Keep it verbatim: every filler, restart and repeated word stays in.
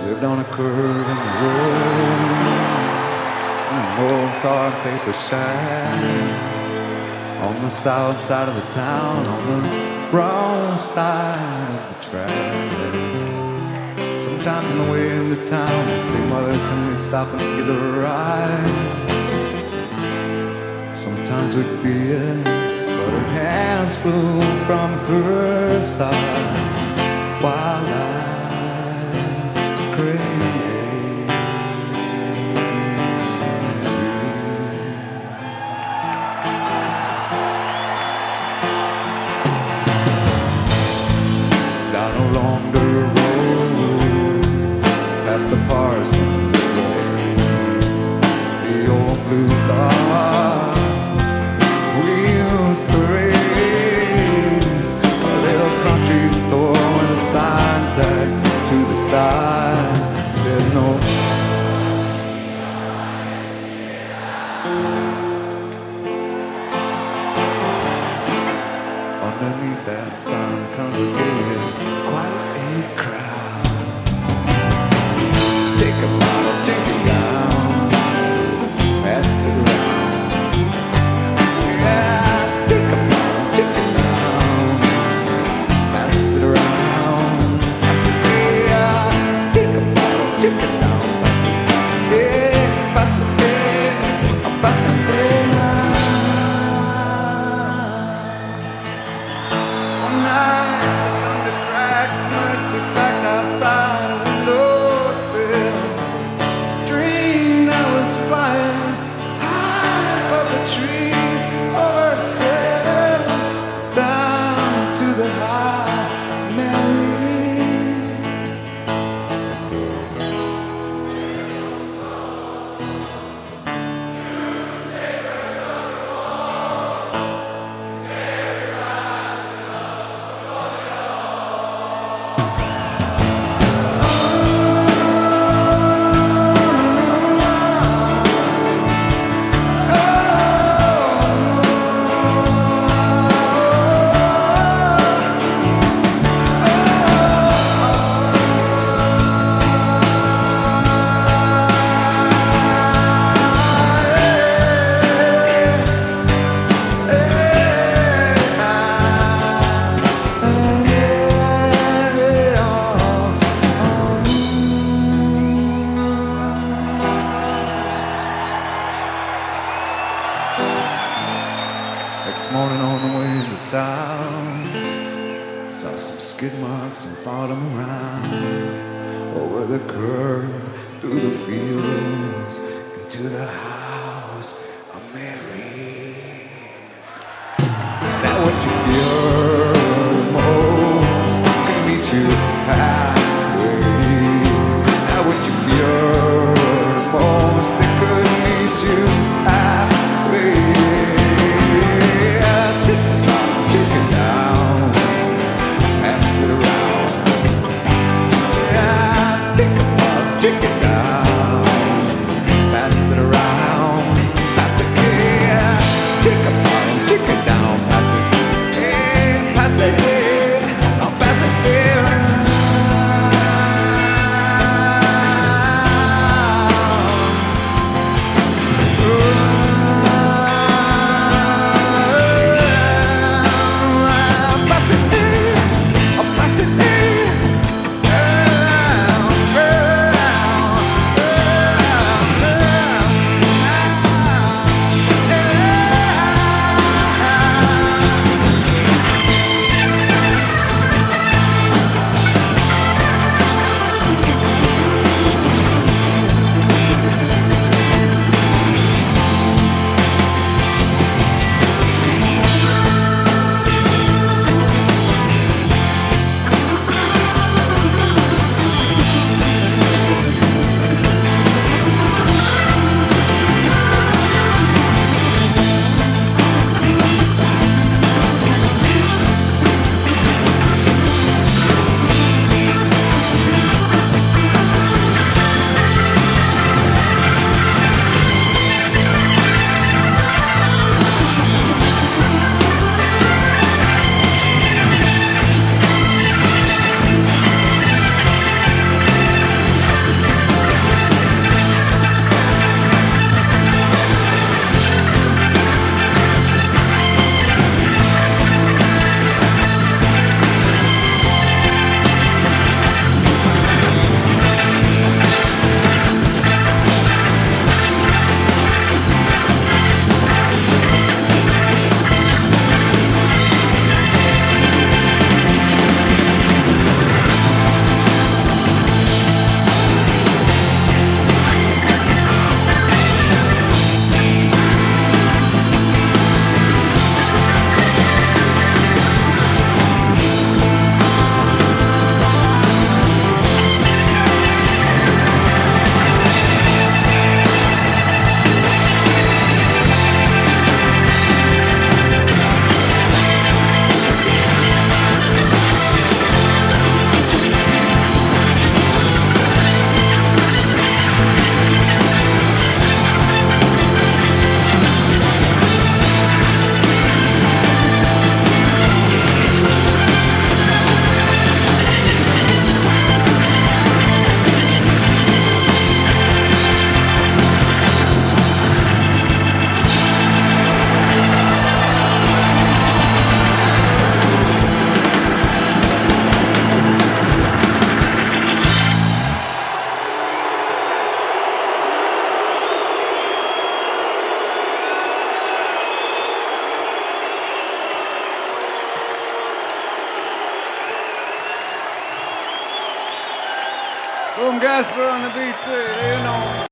Lived on a curve in the road, in an old tar and paper shack, on the south side of the town, on the wrong side of the tracks. Sometimes on the way into town, I'd say, "Mother, can we stop and get a ride?" Sometimes we'd be it, but her hands flew from her side while I crazy. Down along the road, past the parson's place, the old blue car we used to race, a little country store with a sign tag to the side said no. Underneath that sign congregated quite a crowd. Take a bottle, take it down, pass it around. Yeah, take a bottle, take it down, pass it around. Pass it, yeah, take a bottle, take it down, pass it, yeah, pass it, yeah, pass it, yeah. One night the thunder cracked, Mercy backed outside a windowsill. Dreamed I was flying high above the trees, over the hills, down to the house, Mary. Next morning on the way into town, saw some skid marks and followed them around, over the curb, through the fields, into the house of Mary. Now what you fear the most can meet you halfway. Now what you fear the most, it could meet you halfway. Take it down, pass it around. Tom Gasper on the beat three, you know.